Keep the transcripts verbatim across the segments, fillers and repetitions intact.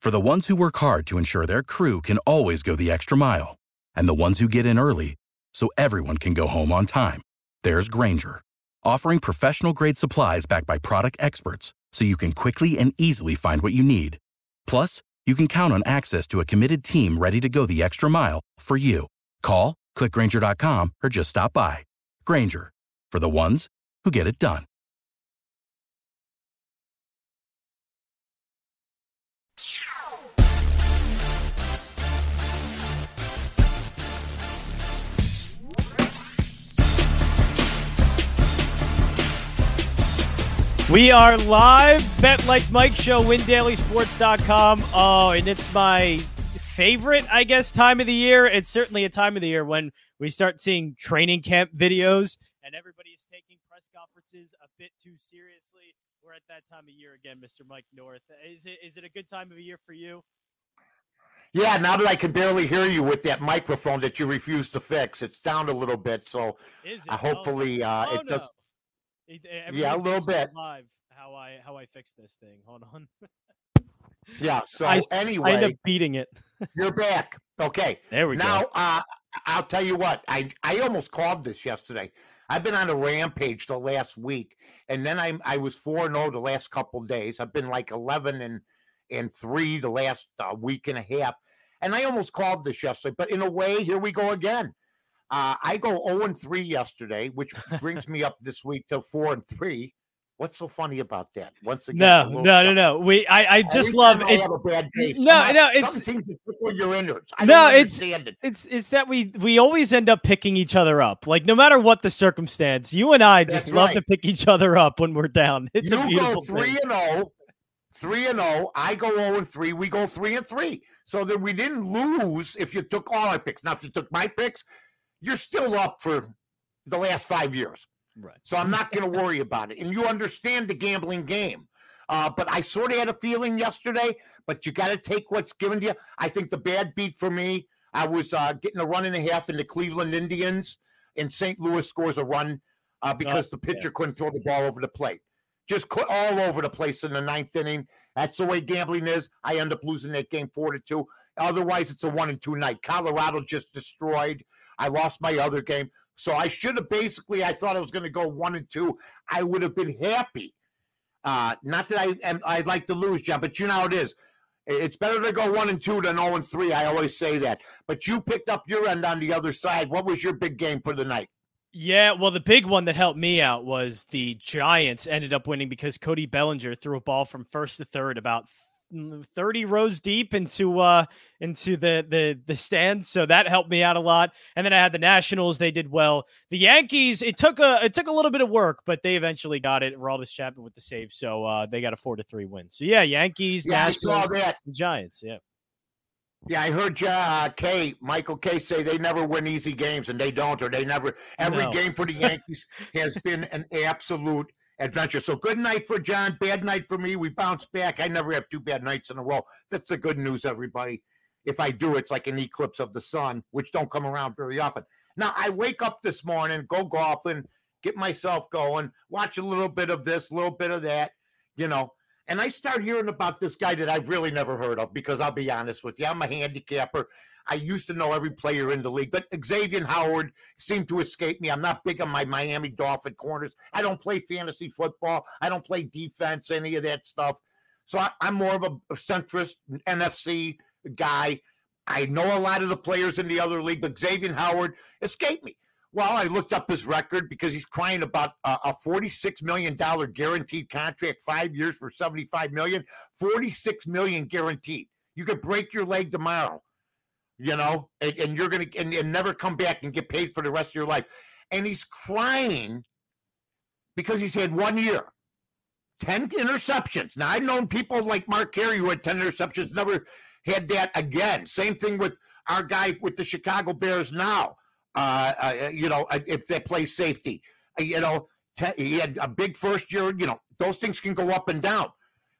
For the ones who work hard to ensure their crew can always go the extra mile, and the ones who get in early so everyone can go home on time, there's Grainger, offering professional-grade supplies backed by product experts so you can quickly and easily find what you need. Plus, you can count on access to a committed team ready to go the extra mile for you. Call, click Grainger dot com, or just stop by. Grainger, for the ones who get it done. We are live, Bet Like Mike Show, win daily sports dot com. Oh, and it's my favorite, I guess, time of the year. It's certainly a time of the year when we start seeing training camp videos and everybody is taking press conferences a bit too seriously. We're at that time of year again, Mister Mike North. Is it is it a good time of year for you? Yeah, now that I can barely hear you with that microphone that you refuse to fix, it's down a little bit. So is it? uh, hopefully oh, uh, oh, it does. No. Yeah, a little bit. Live how I how I fix this thing. Hold on. Yeah. So I, anyway, I end up beating it. You're back. Okay. There we now, go. Now, uh, I'll tell you what. I I almost called this yesterday. I've been on a rampage the last week, and then I I was four and zero the last couple of days. I've been like eleven and and three the last uh, week and a half, and I almost called this yesterday. But in a way, here we go again. Uh, I go zero and three yesterday, which brings me up this week to four and three. What's so funny about that? Once again, no, no, no, no. We, I, I just Every love it. it. Have a bad day. No, Somehow, no, it's something seems to tickle your innards. I no, don't it's understand it. it's it's that we we always end up picking each other up. Like no matter what the circumstance, you and I just That's love right. to pick each other up when we're down. It's you a beautiful go three thing. and zero, three and zero. I go zero and three. We go three and three. So that we didn't lose if you took all our picks. Now, if you took my picks, you're still up for the last five years. Right. So I'm not going to worry about it. And you understand the gambling game. Uh, but I sort of had a feeling yesterday, but you got to take what's given to you. I think the bad beat for me, I was uh, getting a run and a half in the Cleveland Indians, and Saint Louis scores a run uh, because oh, the pitcher yeah. couldn't throw the ball over the plate. Just all over the place in the ninth inning. That's the way gambling is. I end up losing that game four to two. Otherwise, it's a one and two night. Colorado just destroyed. I lost my other game. So I should have basically, I thought I was going to go one and two. I would have been happy. Uh, not that I am, I'd like to lose, John, but you know how it is. It's better to go one and two than zero and three. I always say that. But you picked up your end on the other side. What was your big game for the night? Yeah, well, the big one that helped me out was the Giants ended up winning because Cody Bellinger threw a ball from first to third about thirty rows deep into uh into the the the stands, so that helped me out a lot. And then I had the Nationals; they did well. The Yankees, it took a it took a little bit of work, but they eventually got it. Aroldis Chapman with the save, so uh they got a four to three win. So yeah, Yankees, yeah, Nationals, I saw that. Giants, yeah. Yeah, I heard uh, Kay, Michael Kay say they never win easy games, and they don't, or they never. Every No. game for the Yankees has been an absolute adventure. So good night for John, bad night for me. We bounce back. I never have two bad nights in a row. That's the good news, everybody. If I do, it's like an eclipse of the sun, which don't come around very often. Now, I wake up this morning, go golfing, get myself going, watch a little bit of this, a little bit of that, you know. And I start hearing about this guy that I've really never heard of because I'll be honest with you, I'm a handicapper. I used to know every player in the league, but Xavier Howard seemed to escape me. I'm not big on my Miami Dolphin corners. I don't play fantasy football. I don't play defense, any of that stuff. So I, I'm more of a, a centrist N F C guy. I know a lot of the players in the other league, but Xavier Howard escaped me. Well, I looked up his record because he's crying about a, a forty-six million dollars guaranteed contract, five years for seventy-five million dollars, forty-six million dollars guaranteed. You could break your leg tomorrow, you know, and, and you're going to and, and never come back and get paid for the rest of your life. And he's crying because he's had one year, ten interceptions. Now, I've known people like Mark Carey who had ten interceptions, never had that again. Same thing with our guy with the Chicago Bears now. Uh, uh, you know, if they play safety, uh, you know, te- he had a big first year, you know, those things can go up and down.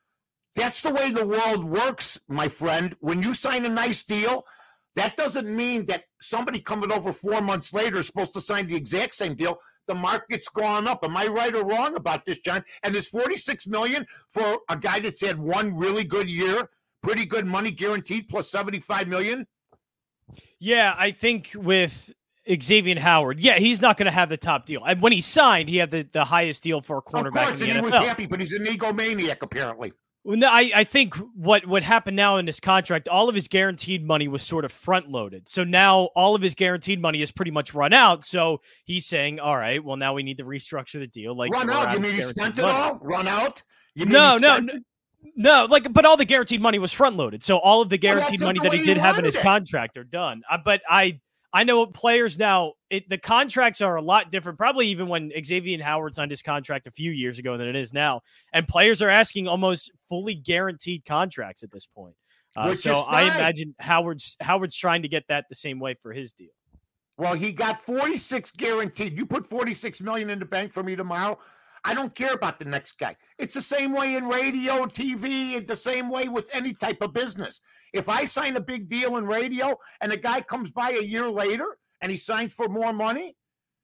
That's the way the world works, my friend. When you sign a nice deal, that doesn't mean that somebody coming over four months later is supposed to sign the exact same deal. The market's gone up. Am I right or wrong about this, John? And there's forty-six million dollars for a guy that's had one really good year, pretty good money guaranteed plus seventy-five million. Yeah, I think with Xavier Howard, yeah, he's not going to have the top deal. And when he signed, he had the, the highest deal for a cornerback. Of course, in the and he N F was L. happy, but he's an egomaniac apparently. Well, no, I, I think what, what happened now in this contract, all of his guaranteed money was sort of front loaded. So now all of his guaranteed money is pretty much run out. So he's saying, all right, well, now we need to restructure the deal. Like run out? You mean he spent it all? Run out? You mean no, no, no. No, like, but all the guaranteed money was front loaded. So all of the guaranteed well, money that he did have in his it. contract are done. Uh, but I, I know players now, it, the contracts are a lot different, probably even when Xavier Howard signed his contract a few years ago than it is now. And players are asking almost fully guaranteed contracts at this point. Uh, so I imagine Howard's Howard's trying to get that the same way for his deal. Well, he got forty-six guaranteed. You put forty-six million in the bank for me tomorrow. I don't care about the next guy. It's the same way in radio, T V. It's the same way with any type of business. If I sign a big deal in radio and the guy comes by a year later and he signs for more money,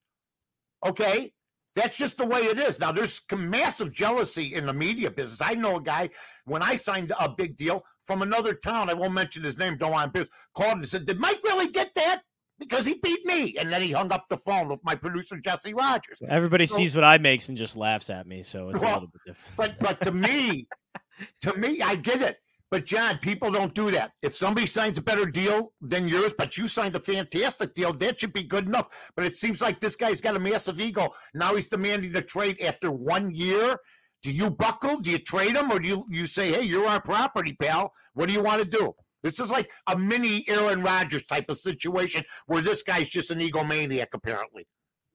okay, that's just the way it is. Now, there's massive jealousy in the media business. I know a guy, when I signed a big deal from another town, I won't mention his name, don't want to, called and said, did Mike really get that? Because he beat me. And then he hung up the phone with my producer, Jesse Rogers. Everybody so, sees what I makes and just laughs at me. So it's well, a little bit different. But, but to me, to me, I get it. But, John, people don't do that. If somebody signs a better deal than yours, but you signed a fantastic deal, that should be good enough. But it seems like this guy's got a massive ego. Now he's demanding a trade after one year. Do you buckle? Do you trade him? Or do you, you say, hey, you're our property, pal. What do you want to do? This is like a mini Aaron Rodgers type of situation where this guy's just an egomaniac, apparently.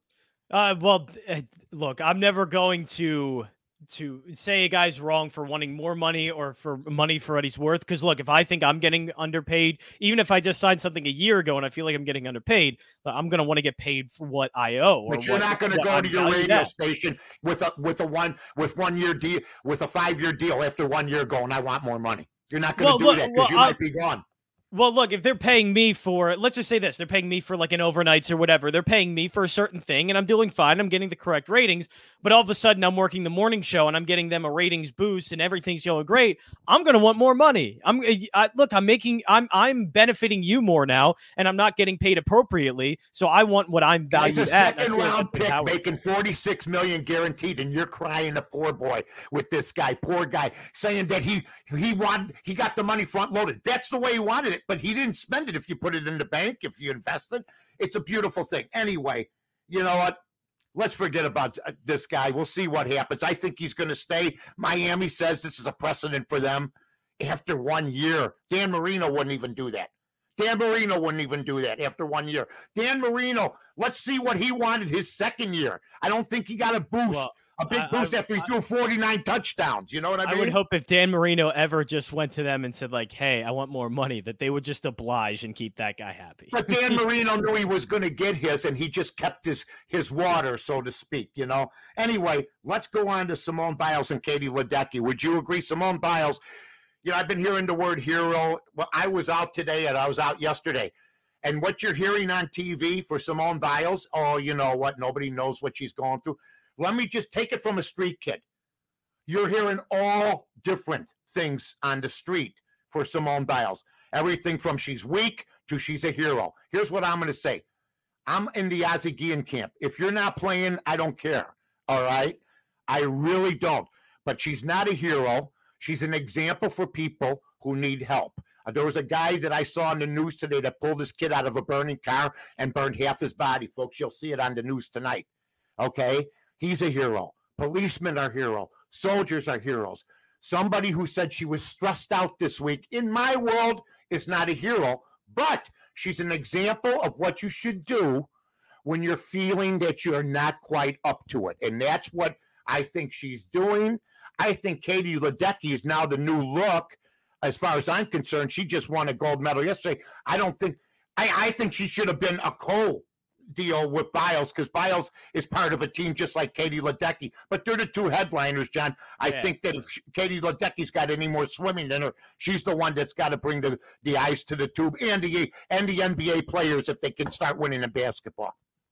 Uh, well, look, I'm never going to to say a guy's wrong for wanting more money or for money for what he's worth. Because, look, if I think I'm getting underpaid, even if I just signed something a year ago and I feel like I'm getting underpaid, I'm going to want to get paid for what I owe. But you're what, not going to go I'm to your radio at. station with a with a one with one year deal with a five year deal after one year going, I want more money. You're not going to well, do look, that because well, you might be gone. Well, look, if they're paying me for, let's just say this, they're paying me for like an overnights or whatever. They're paying me for a certain thing and I'm doing fine. I'm getting the correct ratings, but all of a sudden I'm working the morning show and I'm getting them a ratings boost and everything's going great. I'm going to want more money. I'm I, look, I'm making, I'm, I'm benefiting you more now and I'm not getting paid appropriately. So I want what I'm valued it's a at. Second round pick making forty-six million guaranteed and you're crying a poor boy with this guy, poor guy, saying that he, he wanted, he got the money front loaded. That's the way he wanted it. But he didn't spend it if you put it in the bank, if you invested. It's a beautiful thing. Anyway, you know what? Let's forget about this guy. We'll see what happens. I think he's going to stay. Miami says this is a precedent for them after one year. Dan Marino wouldn't even do that. Dan Marino wouldn't even do that after one year. Dan Marino, let's see what he wanted his second year. I don't think he got a boost. Well, A big boost I, after he I, threw forty-nine touchdowns. You know what I mean? I would hope if Dan Marino ever just went to them and said, like, hey, I want more money, that they would just oblige and keep that guy happy. But Dan Marino knew he was going to get his, and he just kept his his water, so to speak, you know? Anyway, let's go on to Simone Biles and Katie Ledecky. Would you agree? Simone Biles, you know, I've been hearing the word hero. Well, I was out today, and I was out yesterday. And what you're hearing on T V for Simone Biles, oh, you know what? Nobody knows what she's going through. Let me just take it from a street kid. You're hearing all different things on the street for Simone Biles. Everything from she's weak to she's a hero. Here's what I'm going to say. I'm in the Ozzie Guillen camp. If you're not playing, I don't care. All right? I really don't. But she's not a hero. She's an example for people who need help. Uh, there was a guy that I saw on the news today that pulled his kid out of a burning car and burned half his body, folks. You'll see it on the news tonight. Okay? He's a hero. Policemen are heroes. Soldiers are heroes. Somebody who said she was stressed out this week, in my world, is not a hero, but she's an example of what you should do when you're feeling that you're not quite up to it. And that's what I think she's doing. I think Katie Ledecky is now the new look. As far as I'm concerned, she just won a gold medal yesterday. I don't think I, I think she should have been a co deal with Biles because Biles is part of a team just like Katie Ledecky. But they're the two headliners, John. I yeah. think that if she, Katie Ledecky's got any more swimming than her, she's the one that's got to bring the, the ice to the tube and the and the N B A players if they can start winning in basketball.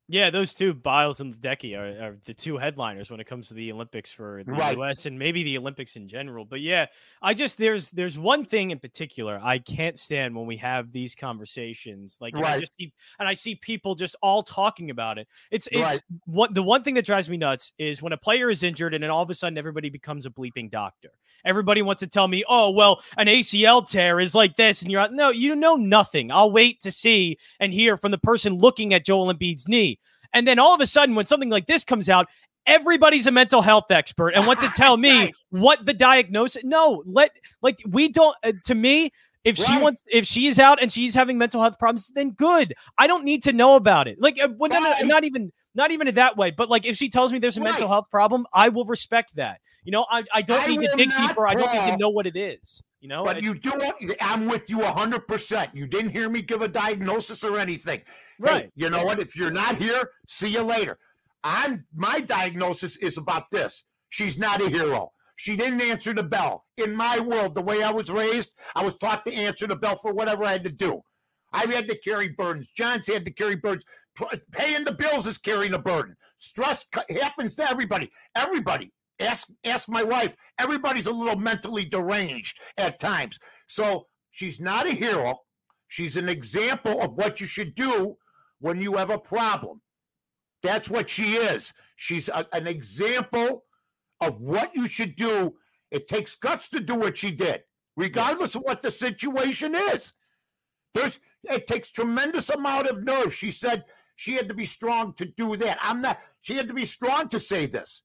Yeah, those two, Biles and Ledecky, are, are the two headliners when it comes to the Olympics for the Right. U S and maybe the Olympics in general. But yeah, I just there's there's one thing in particular I can't stand when we have these conversations. Like, and I Right. just keep and I see people just all talking about it. It's it's Right. what the one thing that drives me nuts is when a player is injured and then all of a sudden everybody becomes a bleeping doctor. Everybody wants to tell me, oh well, an A C L tear is like this, and you're out. No, you know nothing. I'll wait to see and hear from the person looking at Joel Embiid's knee. And then all of a sudden, when something like this comes out, everybody's a mental health expert and wants to tell me right. what the diagnosis. No, let like we don't. Uh, to me, if right. she wants, if she's out and she's having mental health problems, then good. I don't need to know about it. Like, uh, well, right. not, not even, not even that way. But like, if she tells me there's a right. mental health problem, I will respect that. You know, I, I don't I need to dig deeper. I don't need to know what it is. You know, but you do it. I'm with you one hundred percent. You didn't hear me give a diagnosis or anything. Right. Hey, you know what? If you're not here, see you later. I'm my diagnosis is about this. She's not a hero. She didn't answer the bell. In my world, the way I was raised, I was taught to answer the bell for whatever I had to do. I had to carry burdens. John's had to carry burdens. Paying the bills is carrying a burden. Stress happens to everybody. Everybody. Ask ask my wife. Everybody's a little mentally deranged at times. So she's not a hero. She's an example of what you should do when you have a problem. That's what she is. She's a, an example of what you should do. It takes guts to do what she did, regardless of what the situation is. There's it takes tremendous amount of nerve. She said she had to be strong to do that. I'm not. She had to be strong to say this.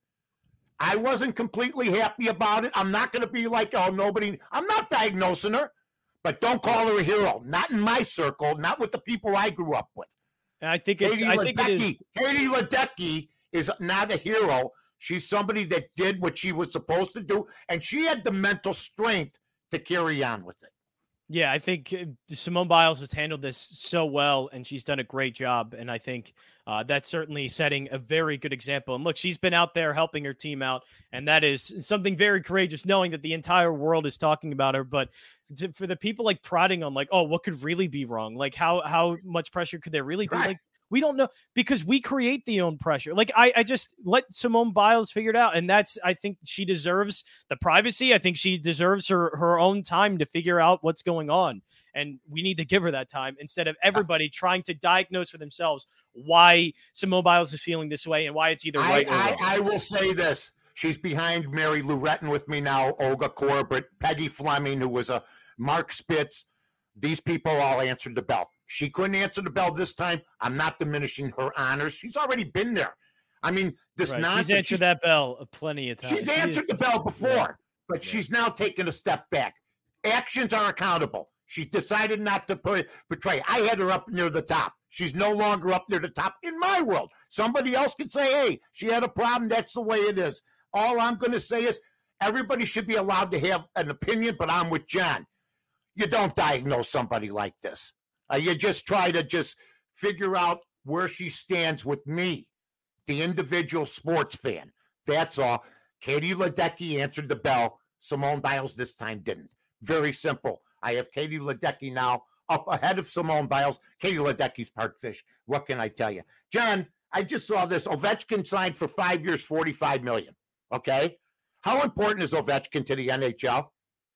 I wasn't completely happy about it. I'm not going to be like, oh, nobody. I'm not diagnosing her, but don't call her a hero. Not in my circle. Not with the people I grew up with. And I think it's. Katie I think it is. Katie Ledecky is not a hero. She's somebody that did what she was supposed to do, and she had the mental strength to carry on with it. Yeah, I think Simone Biles has handled this so well, and she's done a great job. And I think uh, that's certainly setting a very good example. And look, she's been out there helping her team out, and that is something very courageous, knowing that the entire world is talking about her. But to, for the people like prodding on, like, oh, what could really be wrong? Like, how how much pressure could there really be? Right. Like, we don't know, because we create the own pressure. Like, I, I just let Simone Biles figure it out. And that's, I think she deserves the privacy. I think she deserves her, her own time to figure out what's going on. And we need to give her that time instead of everybody trying to diagnose for themselves why Simone Biles is feeling this way and why it's either right I, or wrong. I, I will say this. She's behind Mary Lou Retton with me now, Olga Corbett, Peggy Fleming, who was a Mark Spitz. These people all answered the bell. She couldn't answer the bell this time. I'm not diminishing her honors. She's already been there. I mean, this right. nonsense. She's answered she's, that bell plenty of times. She's answered she the bell before, yeah. but yeah. she's now taken a step back. Actions are accountable. She decided not to put, portray. I had her up near the top. She's no longer up near the top in my world. Somebody else could say, hey, she had a problem. That's the way it is. All I'm going to say is everybody should be allowed to have an opinion, but I'm with John. You don't diagnose somebody like this. Uh, you just try to just figure out where she stands with me, the individual sports fan. That's all. Katie Ledecky answered the bell. Simone Biles this time didn't. Very simple. I have Katie Ledecky now up ahead of Simone Biles. Katie Ledecky's part fish. What can I tell you? John, I just saw this. Ovechkin signed for five years, forty-five million dollars. Okay? How important is Ovechkin to the N H L?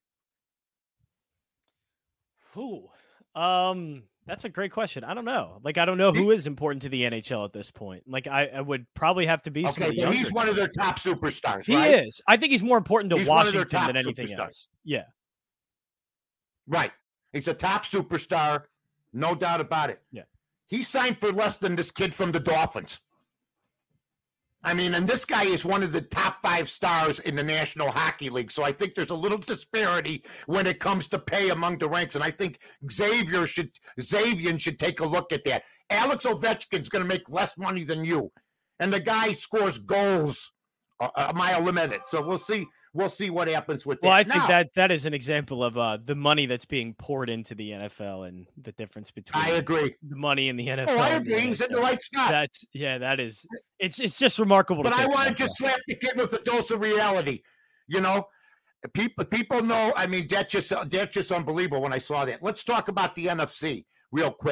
Who? Um, that's a great question. I don't know. Like, I don't know who is important to the N H L at this point. Like, I, I would probably have to be. Okay, but he's one of their top superstars. He right? is. I think he's more important to he's Washington than anything superstars. else. Yeah. Right. He's a top superstar, no doubt about it. Yeah. He signed for less than this kid from the Dolphins. I mean, and this guy is one of the top five stars in the National Hockey League. So I think there's a little disparity when it comes to pay among the ranks. And I think Xavier should, Xavier should take a look at that. Alex Ovechkin's going to make less money than you. And the guy scores goals a, a mile a minute. So we'll see. We'll see what happens with that. Well, I think now, that that is an example of uh, the money that's being poured into the N F L and the difference between I agree. the money in the N F L. Oh, I agree. He's in the right spot. That's yeah, that is. It's it's just remarkable. But to I want to about. just slap the kid with a dose of reality. You know, people people know. I mean, that's just that's just unbelievable when I saw that. Let's talk about the N F C real quick.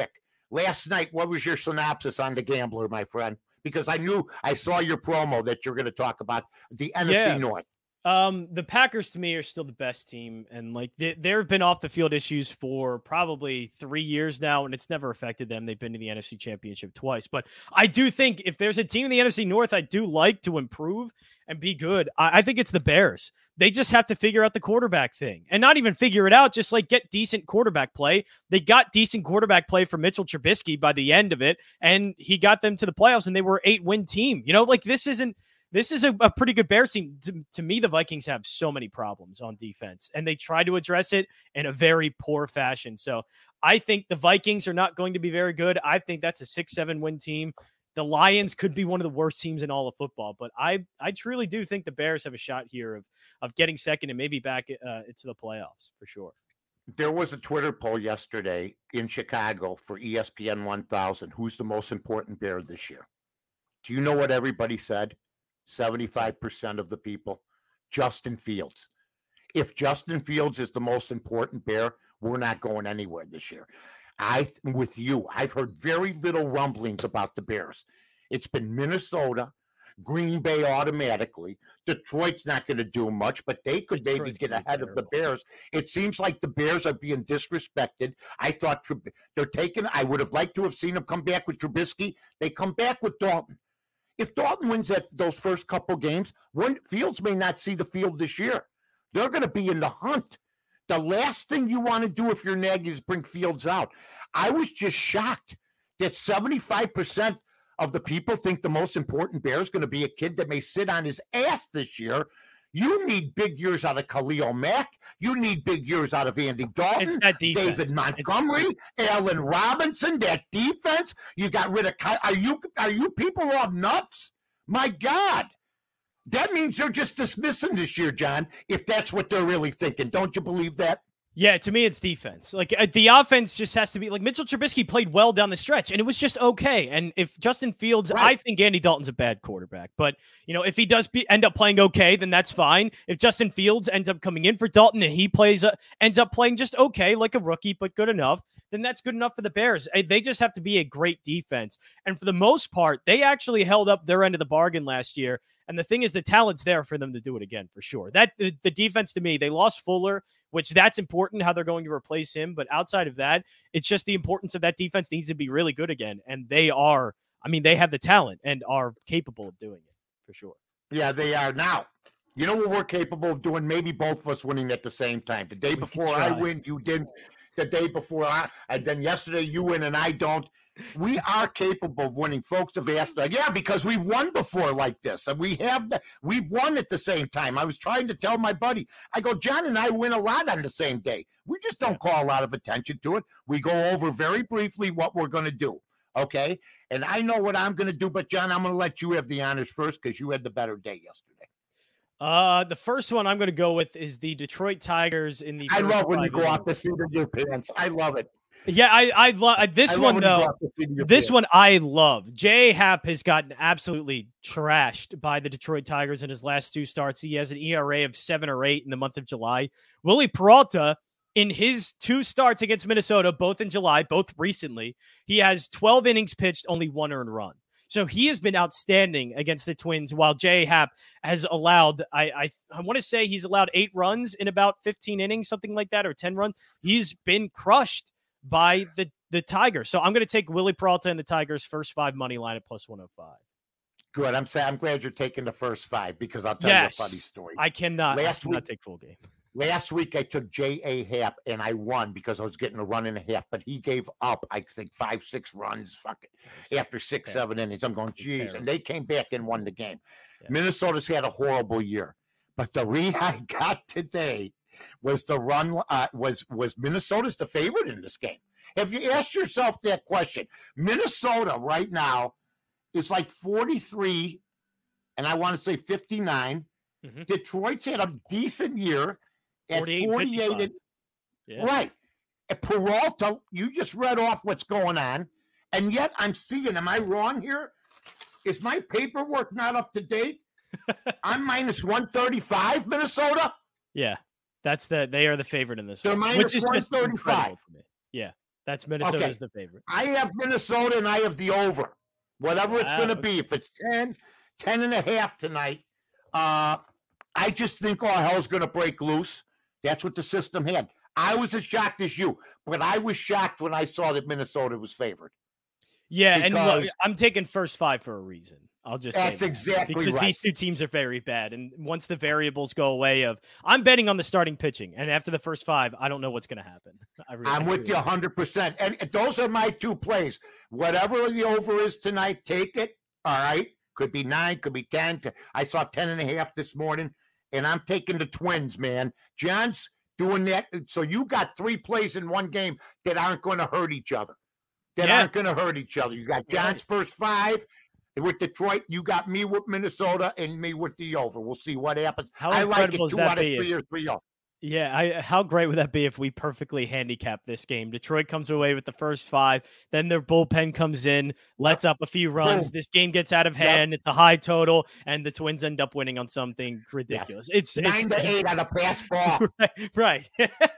last night, what was your synopsis on the Gambler, my friend? Because I knew I saw your promo that you're going to talk about the N F C yeah. North. Um, the Packers to me are still the best team, and like they, there have been off the field issues for probably three years now, and it's never affected them. They've been to the N F C Championship twice, but I do think if there's a team in the N F C North I do like to improve and be good, I, I think it's the Bears. They just have to figure out the quarterback thing, and not even figure it out, just like get decent quarterback play. They got decent quarterback play from Mitchell Trubisky by the end of it, and he got them to the playoffs, and they were an eight-win team. You know, like this isn't. This is a, a pretty good Bears team. To, to me, the Vikings have so many problems on defense, and they try to address it in a very poor fashion. So I think the Vikings are not going to be very good. I think that's a six, seven win team. The Lions could be one of the worst teams in all of football, but I, I truly do think the Bears have a shot here of, of getting second and maybe back uh, into the playoffs for sure. There was a Twitter poll yesterday in Chicago for E S P N one thousand. Who's the most important Bear this year? Do you know what everybody said? seventy-five percent of the people, Justin Fields. If Justin Fields is the most important Bear, we're not going anywhere this year. I, with you, I've heard very little rumblings about the Bears. It's been Minnesota, Green Bay automatically. Detroit's not going to do much, but they could maybe Detroit's get ahead of the Bears. It seems like the Bears are being disrespected. I thought they're taking, I would have liked to have seen them come back with Trubisky. They come back with Dalton. If Dalton wins that those first couple games, one, Fields may not see the field this year. They're going to be in the hunt. The last thing you want to do if you're Nagy is bring Fields out. I was just shocked that seventy-five percent of the people think the most important Bear is going to be a kid that may sit on his ass this year. You need big years out of Khalil Mack. You need big years out of Andy Dalton, David Montgomery, it's- Allen Robinson. That defense, you got rid of. Are you are you people all nuts? My God, that means they're just dismissing this year, John. If that's what they're really thinking, don't you believe that? Yeah, to me, it's defense. Like uh, the offense just has to be like Mitchell Trubisky played well down the stretch, and it was just okay. And if Justin Fields, right. I think Andy Dalton's a bad quarterback, but you know, if he does be, end up playing okay, then that's fine. If Justin Fields ends up coming in for Dalton and he plays, uh, ends up playing just okay, like a rookie, but good enough, then that's good enough for the Bears. They just have to be a great defense, and for the most part, they actually held up their end of the bargain last year. And the thing is, the talent's there for them to do it again, for sure. That the, the defense, to me, they lost Fuller, which that's important, how they're going to replace him. But outside of that, it's just the importance of that defense needs to be really good again. And they are, I mean, they have the talent and are capable of doing it, for sure. Yeah, they are. Now, you know what we're capable of doing? Maybe both of us winning at the same time. The day we before I win, you didn't. The day before I, and then yesterday you win and I don't. We are capable of winning. Folks have asked, like, yeah, because we've won before like this. And we have the, we've won at the same time. I was trying to tell my buddy, I go, John and I win a lot on the same day. We just don't call a lot of attention to it. We go over very briefly what we're going to do. Okay. And I know what I'm going to do, but John, I'm going to let you have the honors first because you had the better day yesterday. Uh, the first one I'm going to go with is the Detroit Tigers in the. I love when you go off the seat of your pants. I love it. Yeah, I I love this I one love though. This pants. one I love. J A. Happ has gotten absolutely trashed by the Detroit Tigers in his last two starts. He has an E R A of seven or eight in the month of July. Willie Peralta, in his two starts against Minnesota, both in July, both recently, he has twelve innings pitched, only one earned run. So he has been outstanding against the Twins, while J A. Happ has allowed, I I, I want to say he's allowed eight runs in about fifteen innings, something like that, or ten runs. He's been crushed by the, the Tigers. So I'm going to take Willie Peralta and the Tigers first five money line at plus one oh five. Good. I'm saying I'm glad you're taking the first five because I'll tell yes, you a funny story. I cannot, last I cannot week, take full game. Last week I took J A. Happ and I won because I was getting a run and a half, but he gave up, I think, five, six runs fuck it, after six, terrible. seven innings. I'm going, geez. And they came back and won the game. Yeah. Minnesota's had a horrible year. But the read I got today was the run, uh, was, was Minnesota's the favorite in this game. Have you asked yourself that question? Minnesota right now is like forty-three, and I want to say fifty-nine. Mm-hmm. Detroit's had a decent year at forty-eight. And, yeah. Right. At Peralta, you just read off what's going on, and yet I'm seeing, am I wrong here? Is my paperwork not up to date? I'm minus one thirty-five, Minnesota? Yeah, that's the, they are the favorite in this They're one. minus which is one thirty-five. For me. Yeah. That's Minnesota's Okay. the favorite. I have Minnesota and I have the over. Whatever wow. it's going to be. If it's ten, ten and a half tonight, uh, I just think all hell's going to break loose. That's what the system had. I was as shocked as you, but I was shocked when I saw that Minnesota was favored. Yeah, and look, I'm taking first five for a reason. I'll just that's say that. exactly because right. these two teams are very bad, and once the variables go away, of I'm betting on the starting pitching, and after the first five, I don't know what's going to happen. I really I'm with you one hundred percent, and those are my two plays. Whatever the over is tonight, take it. All right, could be nine, could be ten. I saw ten and a half this morning, and I'm taking the Twins, man. John's doing that, so you got three plays in one game that aren't going to hurt each other. That yeah. aren't going to hurt each other. You got John's first five. With Detroit, you got me with Minnesota and me with the over. We'll see what happens. How I like it two two out of be? three or three off. Yeah, I, how great would that be if we perfectly handicap this game? Detroit comes away with the first five, then their bullpen comes in, lets up a few runs. Boom. This game gets out of hand. Yep. It's a high total, and the Twins end up winning on something ridiculous. Yeah. It's nine it's, to eight on a pass ball. Right, right.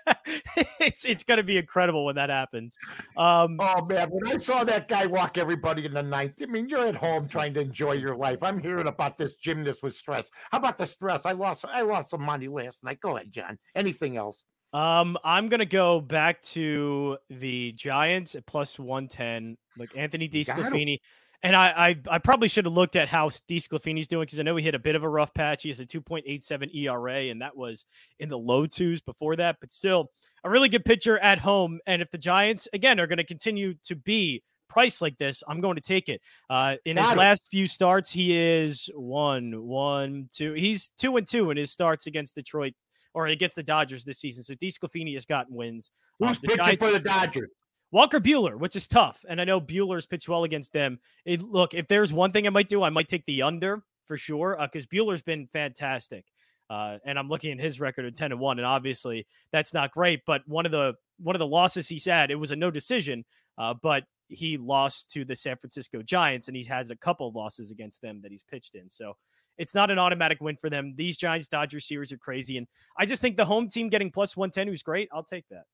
it's it's going to be incredible when that happens. Um, oh man, when I saw that guy walk everybody in the ninth, I mean, you're at home trying to enjoy your life. I'm hearing about this gymnast with stress. How about the stress? I lost I lost some money last night. Go ahead, John. Anything else? Um, I'm gonna go back to the Giants at plus one ten, like Anthony DeSclafani. And I, I, I probably should have looked at how DeSclafani's doing because I know he hit a bit of a rough patch. He has a two point eight seven E R A, and that was in the low twos before that. But still, a really good pitcher at home. And if the Giants again are going to continue to be priced like this, I'm going to take it. Uh, in Got his it. last few starts, he is one, one, two. He's two and two in his starts against Detroit. Or against the Dodgers this season. So DeSclafani has gotten wins. Who's um, pitching Giants, for the Dodgers? Walker Buehler, which is tough. And I know Buehler's pitched well against them. It, look, if there's one thing I might do, I might take the under for sure because uh, Buehler's been fantastic. Uh, and I'm looking at his record of ten and one, and obviously that's not great. But one of the one of the losses he's had, it was a no decision, uh, but he lost to the San Francisco Giants, and he has a couple of losses against them that he's pitched in. So it's not an automatic win for them. These Giants-Dodgers series are crazy, and I just think the home team getting plus one ten, who's great, I'll take that.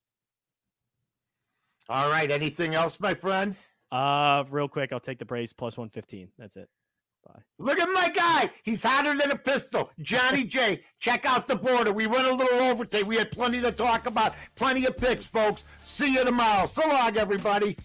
All right. Anything else, my friend? Uh, real quick, I'll take the Braves plus one fifteen. That's it. Bye. Look at my guy. He's hotter than a pistol. Johnny J. Check out the border. We went a little over today. We had plenty to talk about. Plenty of picks, folks. See you tomorrow. So long, everybody.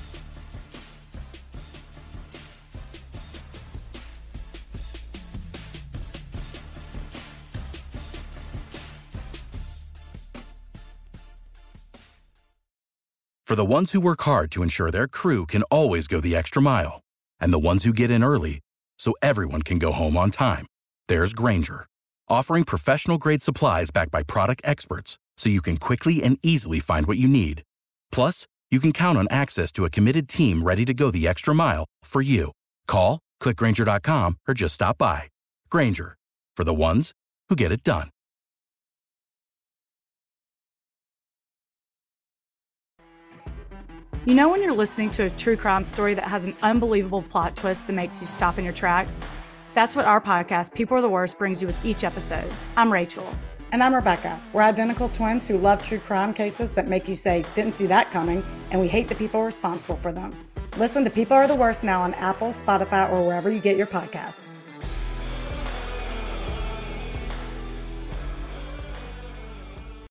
For the ones who work hard to ensure their crew can always go the extra mile, and the ones who get in early so everyone can go home on time, there's Grainger, offering professional-grade supplies backed by product experts so you can quickly and easily find what you need. Plus, you can count on access to a committed team ready to go the extra mile for you. Call, click Grainger dot com, or just stop by. Grainger, for the ones who get it done. You know when you're listening to a true crime story that has an unbelievable plot twist that makes you stop in your tracks? That's what our podcast, People Are the Worst, brings you with each episode. I'm Rachel. And I'm Rebecca. We're identical twins who love true crime cases that make you say, didn't see that coming, and we hate the people responsible for them. Listen to People Are the Worst now on Apple, Spotify, or wherever you get your podcasts.